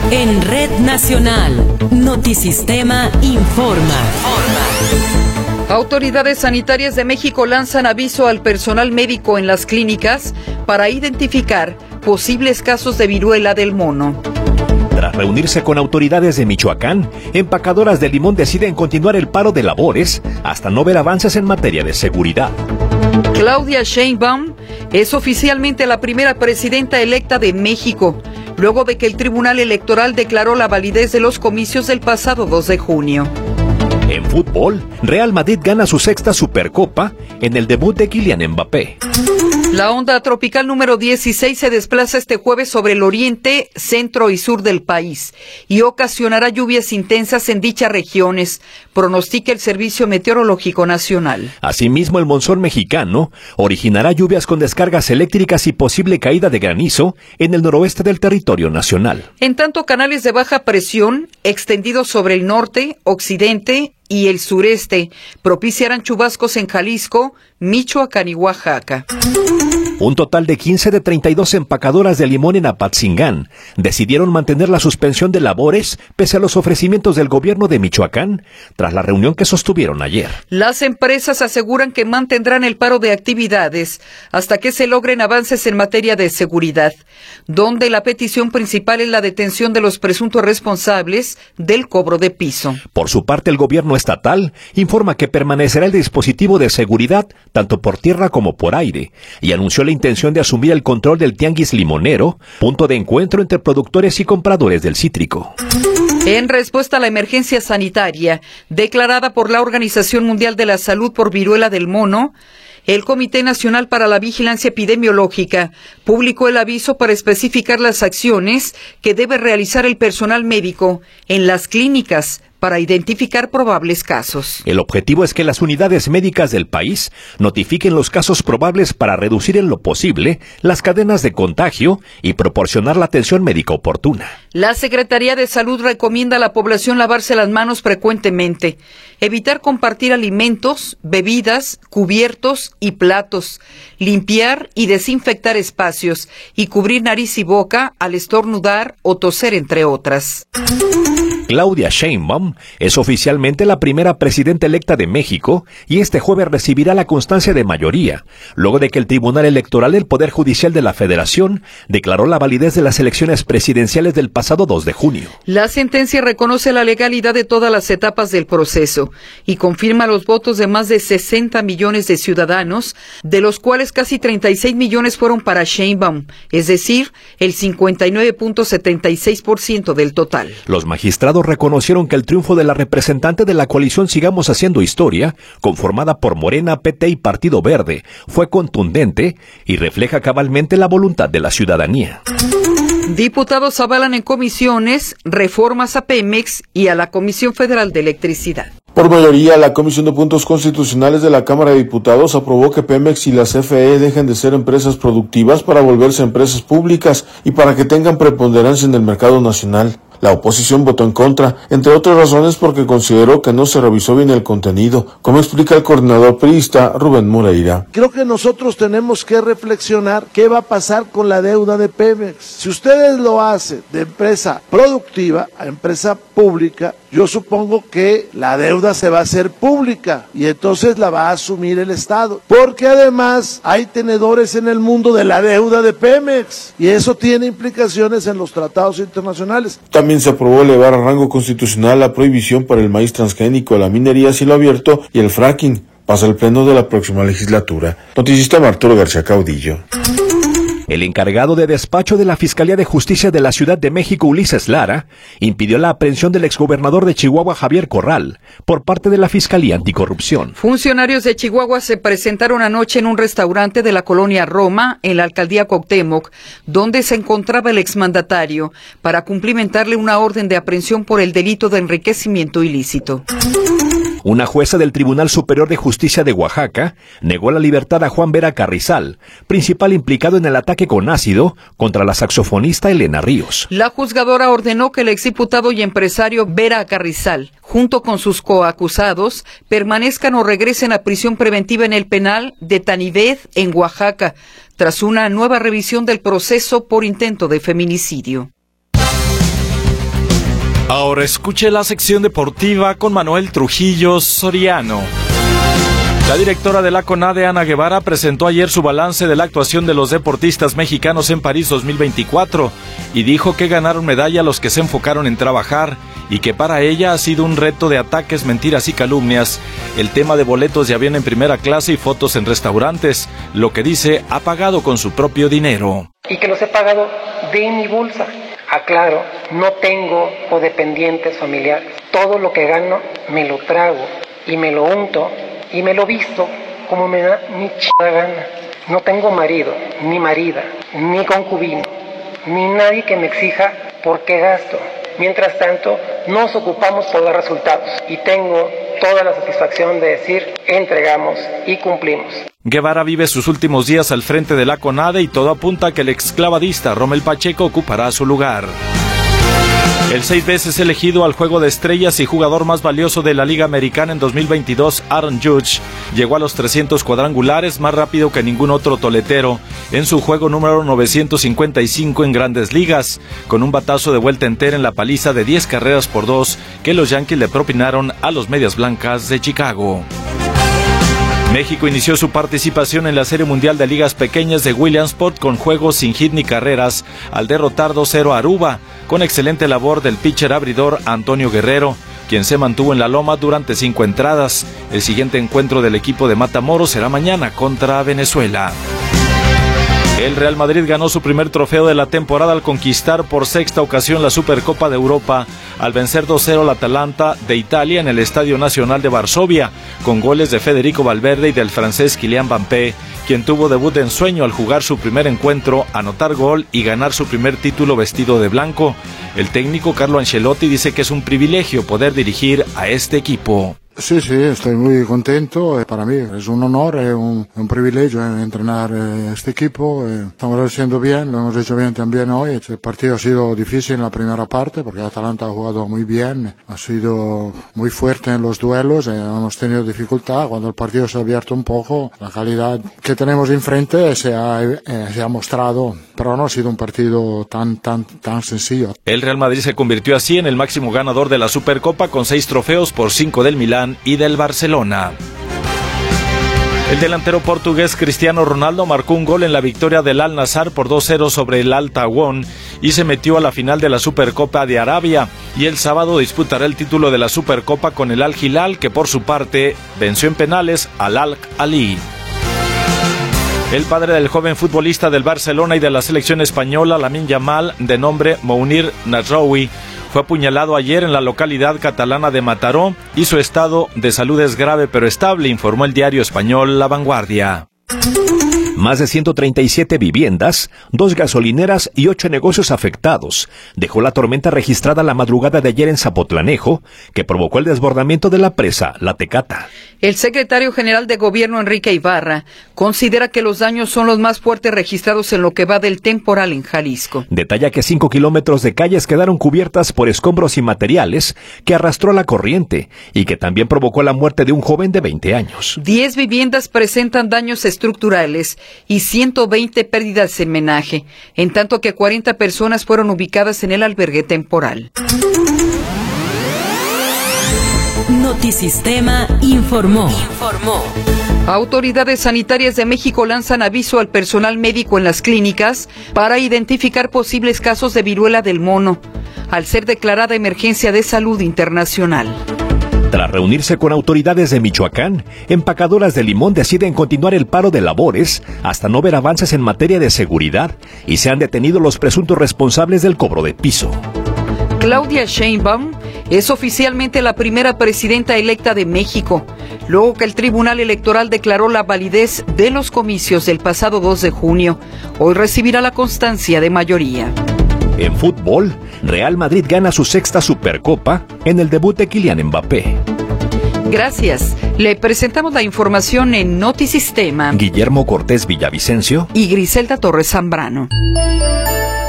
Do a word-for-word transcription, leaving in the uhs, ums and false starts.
En Red Nacional, Notisistema informa. Autoridades sanitarias de México lanzan aviso al personal médico en las clínicas para identificar posibles casos de viruela del mono. Tras reunirse con autoridades de Michoacán, empacadoras de limón deciden continuar el paro de labores hasta no ver avances en materia de seguridad. Claudia Sheinbaum es oficialmente la primera presidenta electa de México, luego de que el Tribunal Electoral declaró la validez de los comicios del pasado dos de junio. En fútbol, Real Madrid gana su sexta Supercopa en el debut de Kylian Mbappé. La onda tropical número dieciséis se desplaza este jueves sobre el oriente, centro y sur del país y ocasionará lluvias intensas en dichas regiones, pronostica el Servicio Meteorológico Nacional. Asimismo, el monzón mexicano originará lluvias con descargas eléctricas y posible caída de granizo en el noroeste del territorio nacional. En tanto, canales de baja presión extendidos sobre el norte, occidente y el sureste propiciarán chubascos en Jalisco, Michoacán y Oaxaca. Un total de quince de treinta y dos empacadoras de limón en Apatzingán decidieron mantener la suspensión de labores pese a los ofrecimientos del gobierno de Michoacán tras la reunión que sostuvieron ayer. Las empresas aseguran que mantendrán el paro de actividades hasta que se logren avances en materia de seguridad, donde la petición principal es la detención de los presuntos responsables del cobro de piso. Por su parte, el gobierno estatal informa que permanecerá el dispositivo de seguridad tanto por tierra como por aire y anunció la intención de asumir el control del tianguis limonero, punto de encuentro entre productores y compradores del cítrico. En respuesta a la emergencia sanitaria declarada por la Organización Mundial de la Salud por viruela del mono, el Comité Nacional para la Vigilancia Epidemiológica publicó el aviso para especificar las acciones que debe realizar el personal médico en las clínicas para identificar probables casos. El objetivo es que las unidades médicas del país notifiquen los casos probables para reducir en lo posible las cadenas de contagio y proporcionar la atención médica oportuna. La Secretaría de Salud recomienda a la población lavarse las manos frecuentemente, evitar compartir alimentos, bebidas, cubiertos y platos, limpiar y desinfectar espacios y cubrir nariz y boca al estornudar o toser, entre otras. Claudia Sheinbaum es oficialmente la primera presidenta electa de México y este jueves recibirá la constancia de mayoría, luego de que el Tribunal Electoral del Poder Judicial de la Federación declaró la validez de las elecciones presidenciales del pasado dos de junio. La sentencia reconoce la legalidad de todas las etapas del proceso y confirma los votos de más de sesenta millones de ciudadanos, de los cuales casi treinta y seis millones fueron para Sheinbaum, es decir, el cincuenta y nueve punto setenta y seis por ciento del total. Los magistrados reconocieron que el triunfo de la representante de la coalición Sigamos Haciendo Historia, conformada por Morena, P T y Partido Verde, fue contundente y refleja cabalmente la voluntad de la ciudadanía. Diputados avalan en comisiones reformas a Pemex y a la Comisión Federal de Electricidad. Por mayoría, la Comisión de Puntos Constitucionales de la Cámara de Diputados aprobó que Pemex y la C F E dejen de ser empresas productivas para volverse empresas públicas y para que tengan preponderancia en el mercado nacional. La oposición votó en contra, entre otras razones porque consideró que no se revisó bien el contenido, como explica el coordinador priista Rubén Moreira. Creo que nosotros tenemos que reflexionar qué va a pasar con la deuda de Pemex. Si ustedes lo hacen de empresa productiva a empresa pública, yo supongo que la deuda se va a hacer pública y entonces la va a asumir el Estado. Porque además hay tenedores en el mundo de la deuda de Pemex y eso tiene implicaciones en los tratados internacionales. También se aprobó elevar a rango constitucional la prohibición para el maíz transgénico, la minería a cielo abierto y el fracking. Pasa el pleno de la próxima legislatura. Noticista Arturo García Caudillo. El encargado de despacho de la Fiscalía de Justicia de la Ciudad de México, Ulises Lara, impidió la aprehensión del exgobernador de Chihuahua, Javier Corral, por parte de la Fiscalía Anticorrupción. Funcionarios de Chihuahua se presentaron anoche en un restaurante de la colonia Roma, en la alcaldía Cuauhtémoc, donde se encontraba el exmandatario, para cumplimentarle una orden de aprehensión por el delito de enriquecimiento ilícito. Una jueza del Tribunal Superior de Justicia de Oaxaca negó la libertad a Juan Vera Carrizal, principal implicado en el ataque con ácido contra la saxofonista Elena Ríos. La juzgadora ordenó que el exdiputado y empresario Vera Carrizal, junto con sus coacusados, permanezcan o regresen a prisión preventiva en el penal de Tanibet, en Oaxaca, tras una nueva revisión del proceso por intento de feminicidio. Ahora escuche la sección deportiva con Manuel Trujillo Soriano. La directora de la CONADE, Ana Guevara, presentó ayer su balance de la actuación de los deportistas mexicanos en París dos mil veinticuatro y dijo que ganaron medalla los que se enfocaron en trabajar y que para ella ha sido un reto de ataques, mentiras y calumnias, el tema de boletos de avión en primera clase y fotos en restaurantes, lo que dice ha pagado con su propio dinero. Y que los he pagado de mi bolsa. Aclaro, no tengo codependientes familiares. Todo lo que gano me lo trago y me lo unto y me lo visto como me da mi chingada gana. No tengo marido, ni marida, ni concubino, ni nadie que me exija por qué gasto. Mientras tanto, nos ocupamos por dar resultados y tengo toda la satisfacción de decir, entregamos y cumplimos. Guevara vive sus últimos días al frente de la CONADE y todo apunta a que el exclavadista Rommel Pacheco ocupará su lugar. El seis veces elegido al Juego de Estrellas y jugador más valioso de la Liga Americana en dos mil veintidós, Aaron Judge, llegó a los trescientos cuadrangulares más rápido que ningún otro toletero en su juego número novecientos cincuenta y cinco en Grandes Ligas, con un batazo de vuelta entera en la paliza de diez carreras por dos que los Yankees le propinaron a los Medias Blancas de Chicago. México inició su participación en la Serie Mundial de Ligas Pequeñas de Williamsport con juegos sin hit ni carreras al derrotar dos cero a Aruba, con excelente labor del pitcher abridor Antonio Guerrero, quien se mantuvo en la loma durante cinco entradas. El siguiente encuentro del equipo de Matamoros será mañana contra Venezuela. El Real Madrid ganó su primer trofeo de la temporada al conquistar por sexta ocasión la Supercopa de Europa, al vencer dos cero al Atalanta de Italia en el Estadio Nacional de Varsovia, con goles de Federico Valverde y del francés Kylian Mbappé, quien tuvo debut de ensueño al jugar su primer encuentro, anotar gol y ganar su primer título vestido de blanco. El técnico Carlo Ancelotti dice que es un privilegio poder dirigir a este equipo. Sí, sí, estoy muy contento. Para mí es un honor, es un, un privilegio entrenar este equipo. Estamos haciendo bien, lo hemos hecho bien también hoy. El partido ha sido difícil en la primera parte porque Atalanta ha jugado muy bien, ha sido muy fuerte en los duelos, hemos tenido dificultad. Cuando el partido se ha abierto un poco, la calidad que tenemos enfrente se ha, eh, se ha mostrado, pero no ha sido un partido tan, tan, tan sencillo. El Real Madrid se convirtió así en el máximo ganador de la Supercopa con seis trofeos por cinco del Milán y del Barcelona. El delantero portugués Cristiano Ronaldo marcó un gol en la victoria del Al-Nassr por dos cero sobre el Al Tawón y se metió a la final de la Supercopa de Arabia, y el sábado disputará el título de la Supercopa con el Al-Hilal, que por su parte venció en penales al Al-Ahly. El padre del joven futbolista del Barcelona y de la selección española, Lamine Yamal, de nombre Mounir Nasraoui, fue apuñalado ayer en la localidad catalana de Mataró y su estado de salud es grave pero estable, informó el diario español La Vanguardia. Más de ciento treinta y siete viviendas, dos gasolineras y ocho negocios afectados dejó la tormenta registrada la madrugada de ayer en Zapotlanejo, que provocó el desbordamiento de la presa La Tecata. El secretario general de Gobierno, Enrique Ibarra, considera que los daños son los más fuertes registrados en lo que va del temporal en Jalisco. Detalla que cinco kilómetros de calles quedaron cubiertas por escombros y materiales que arrastró la corriente y que también provocó la muerte de un joven de veinte años. Diez viviendas presentan daños estructurales y ciento veinte pérdidas en menaje, en tanto que cuarenta personas fueron ubicadas en el albergue temporal. Notisistema informó. Informó. Autoridades sanitarias de México lanzan aviso al personal médico en las clínicas para identificar posibles casos de viruela del mono, al ser declarada emergencia de salud internacional. Tras reunirse con autoridades de Michoacán, empacadoras de limón deciden continuar el paro de labores hasta no ver avances en materia de seguridad y se han detenido los presuntos responsables del cobro de piso. Claudia Sheinbaum es oficialmente la primera presidenta electa de México, luego que el Tribunal Electoral declaró la validez de los comicios del pasado dos de junio. Hoy recibirá la constancia de mayoría. En fútbol, Real Madrid gana su sexta Supercopa en el debut de Kylian Mbappé. Gracias. Le presentamos la información en Notisistema. Guillermo Cortés Villavicencio y Griselda Torres Zambrano.